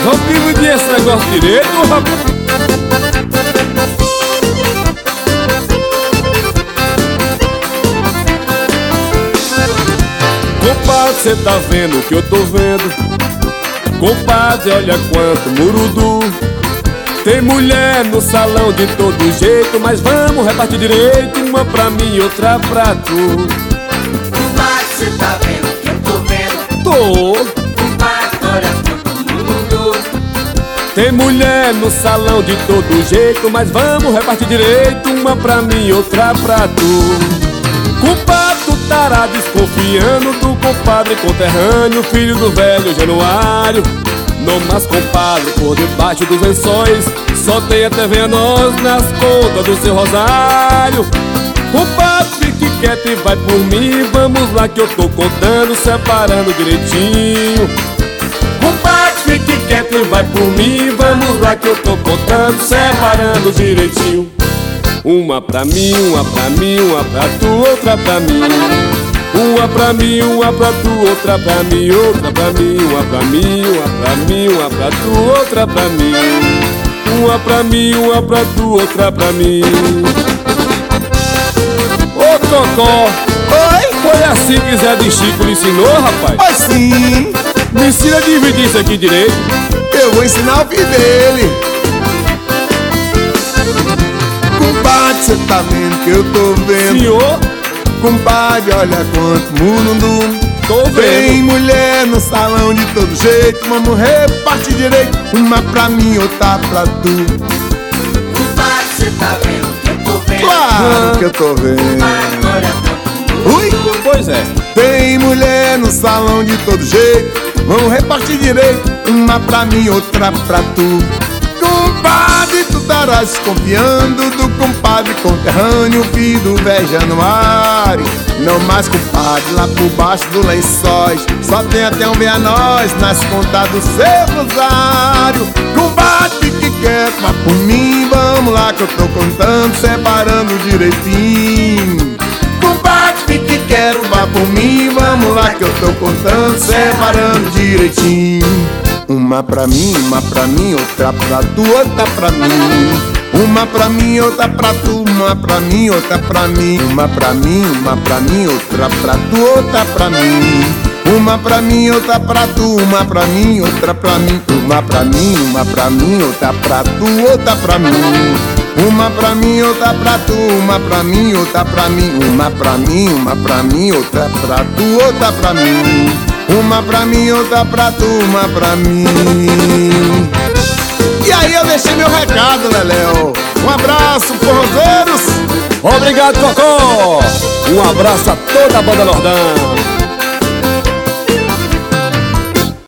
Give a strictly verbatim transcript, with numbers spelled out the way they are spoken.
vamos dividir esse negócio direito, rapaz. Compadre, cê tá vendo o que eu tô vendo? Compadre, olha quanto murudu. Tem mulher no salão de todo jeito, mas vamos repartir direito, uma pra mim e outra pra tu. Compadre, cê tá vendo o que eu tô vendo? Tô. Compadre, olha quanto murudu. Tem mulher no salão de todo jeito, mas vamos repartir direito, uma pra mim e outra pra tu. Compadre, tu estará desconfiando do compadre conterrâneo, filho do velho Januário. Não mais compadre, por debaixo dos lençóis só tem a T V a nós nas contas do seu rosário. Compadre, fique quieto e vai por mim, vamos lá que eu tô contando, separando direitinho. Compadre, fique quieto e vai por mim, vamos lá que eu tô contando, separando direitinho. Uma pra mim, uma pra mim, uma pra tu, outra pra mim. Uma pra mim, uma pra tu, outra pra mim, outra pra mim, uma pra mim, uma pra mim, uma pra tu, outra pra mim. Uma pra mim, uma pra tu, outra pra mim. Ô Cocó, Oi? foi assim que Zé de Chico lhe ensinou, rapaz? Pois sim, Me ensina a dividir isso aqui direito. eu vou ensinar o filho dele. Compadre, cê tá vendo que eu tô vendo? Senhor, Compadre, olha quanto mundo. tô Tem vendo. mulher no salão de todo jeito, vamos repartir direito, uma pra mim, outra pra tu. Compadre, cê tá vendo o que eu tô vendo? Claro que eu tô vendo. Compadre, olha quanto Ui! murudu. Pois é. Tem mulher no salão de todo jeito, vamos repartir direito, uma pra mim, outra pra tu. Compadre, tu estarás desconfiando do compadre conterrâneo, filho do velho Januário. Não mais compadre, lá por baixo do lençóis só tem até um bem a nós nas contas do seu rosário. Compadre, fique quieto, vá por mim, vamos lá que eu tô contando, separando direitinho. Compadre, fique quieto, vá por mim, vamos lá que eu tô contando, separando direitinho. Uma pra mim, uma pra mim, outra pra tu, outra pra mim. Uma pra mim, outra pra tu, uma pra mim, outra pra mim. Uma pra mim, uma pra mim, outra pra tu, outra pra mim. Uma pra mim, outra pra tu, uma pra mim, outra pra mim. Uma pra mim, uma pra mim, outra pra tu, outra pra mim. Uma pra mim, outra pra tu, uma pra mim, outra pra mim. Uma pra mim, uma pra mim, outra pra tu, outra pra mim. Uma pra mim, outra pra tu, uma pra mim. E aí eu deixei meu recado, Leléo. Um abraço, forrozeiros. Obrigado, Cocó. Um abraço a toda a banda Nordão.